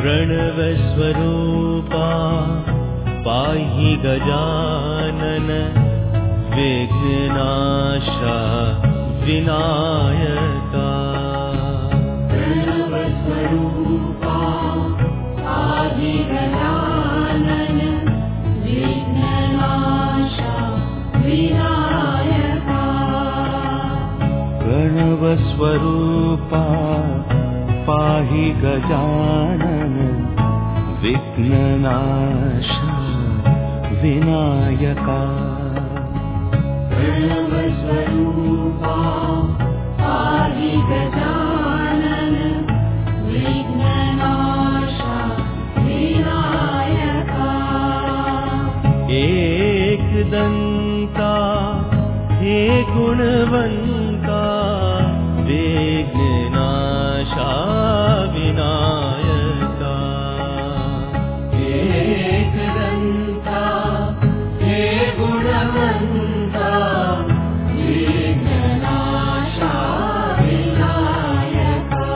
प्रणवस्वरूपा पाहि गजानन विघ्ननाशा विनायका। प्रणवस्वरूपा पाहि गजानन विघ्ननाशा विनायका। प्रणवस्वरूपा पाहि गजानन विघ्ननाशा विनायका। प्रणवस्वरूपा पाहि गजानन विघ्ननाशा विनायका। एकदन्ता हे गुणवन्ता विघ्ननाशा विनायका। एकदन्ता हे गुणवन्ता विघ्ननाशा विनायका।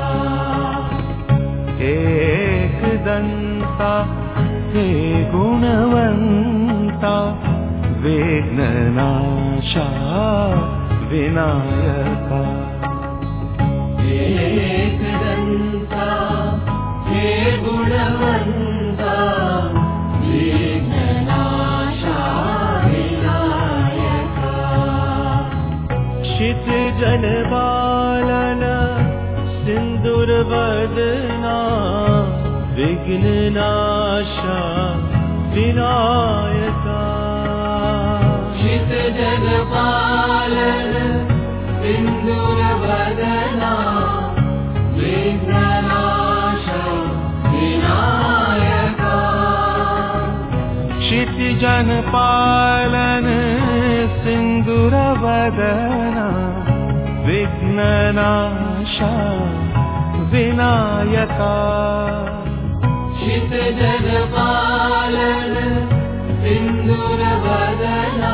एकदन्ता हे गुणवन्ता विघ्ननाशा विनायका। एकदन्ता हे गुणवन्ता विघ्ननाशा विनायका। क्षितिजनपालन सिन्दूरवदना विघ्ननाशा विनायका। क्षितिजनपालन सिन्दूरवदना विघ्ननाशा विनायका। क्षितिजनपालन सिन्दूरवदना विघ्ननाशा विनायका। क्षितिजनपालन सिन्दूरवदना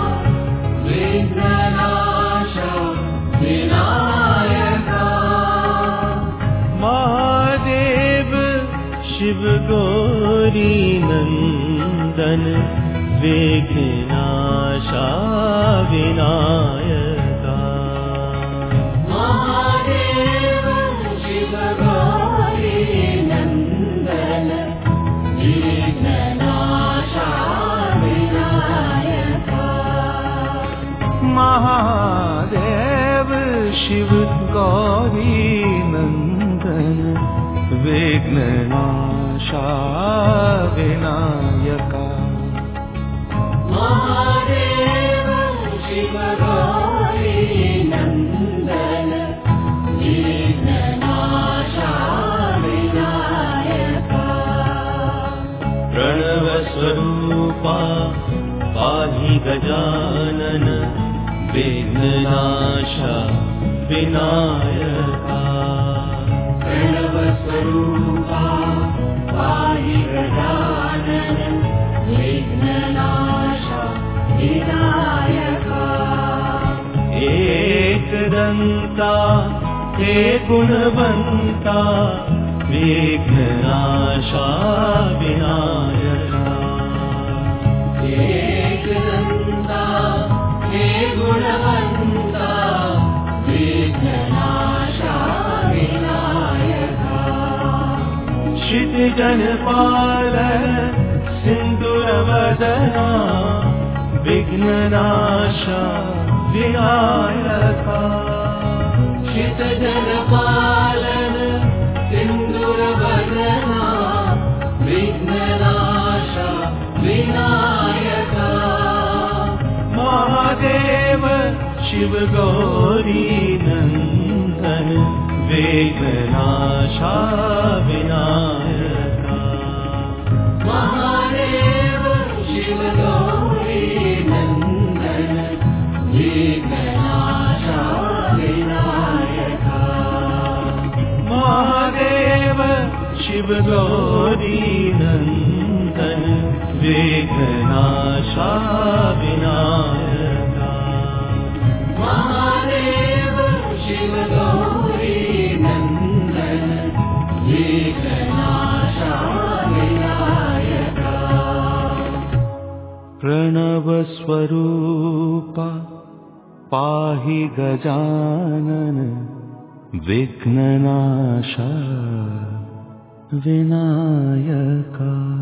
विघ्ननाशा विनायका। महादेव शिव गौरी नंदन विघ्ननाशा विनायका। महादेव शिव गौरी नंदन विघ्ननाशा विनायका। महादेव शिव गौरी नंदन विघ्ननाशा विनायका। महादेव शिव गौरी नंदन विघ्ननाशा विनायका। प्रणवस्वरूपा पाहि गजानन विघ्ननाशा विनायका। प्रणवस्वरूपा पाहि गजानन विघ्ननाशा विनायका। एकदन्ता हे गुणवन्ता विघ्ननाशा विनायका। एकदन्ता हे गुणवन्ता विघ्ननाशा विनायका। क्षितिजनपालन सिन्दूरवदना विघ्ननाशा विनायका। क्षितिजनपालन सिन्दूरवदना विघ्ननाशा विनायका। महादेव शिव गौरी नंदन विघ्ननाशा विनायका। महादेव शिव गौरी नंदन विघ्ननाशा विनायका। महादेव शिव गौरी नंदन विघ्ननाशा विनायका। महादेव शिव गौरी नंदन विघ्ननाशा विनायका प्रणवस्वरूपा पाहि गजानन विघ्ननाशा विनायका